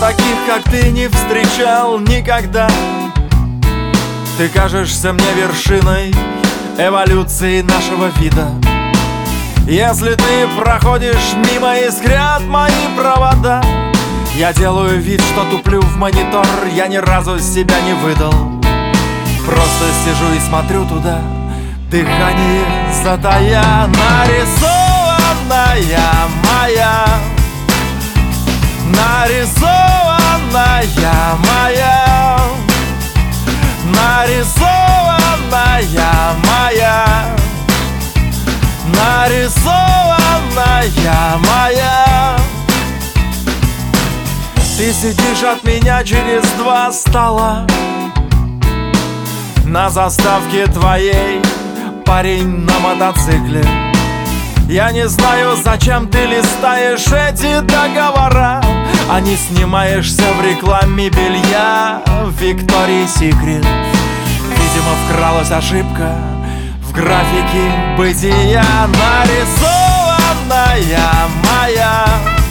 таких, как ты, не встречал никогда. Ты кажешься мне вершиной эволюции нашего вида. Если ты проходишь мимо, искрят мои провода. Я делаю вид, что туплю в монитор, я ни разу себя не выдал. Просто сижу и смотрю туда, дыхание затая. Нарисованная моя, нарисованная моя, нарисованная моя, нарисованная моя. Ты сидишь от меня через 2 стола. На заставке твоей парень на мотоцикле. Я не знаю, зачем ты листаешь эти договора, а не снимаешься в рекламе белья в Victoria's Secret. Видимо, вкралась ошибка в графике бытия. Нарисованная моя,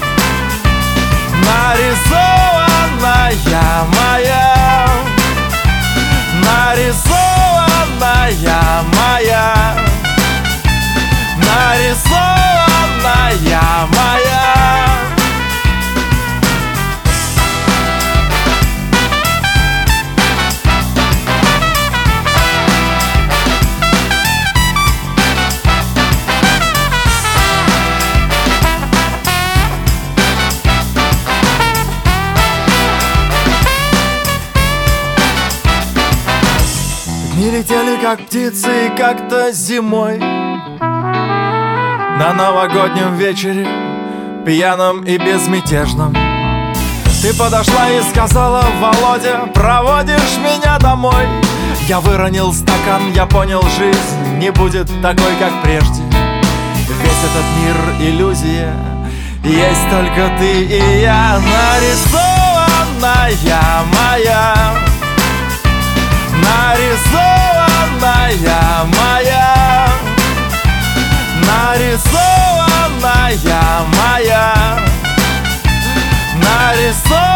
нарисованная моя, нарисованная моя, нарисованная моя. Дни летели как птицы, и как-то зимой на новогоднем вечере, пьяном и безмятежном, ты подошла и сказала: Володя, проводишь меня домой? Я выронил стакан, я понял, жизнь не будет такой, как прежде. Весь этот мир иллюзия, есть только ты и я. Нарисованная моя, нарисованная моя, нарисованная моя, нарисованная.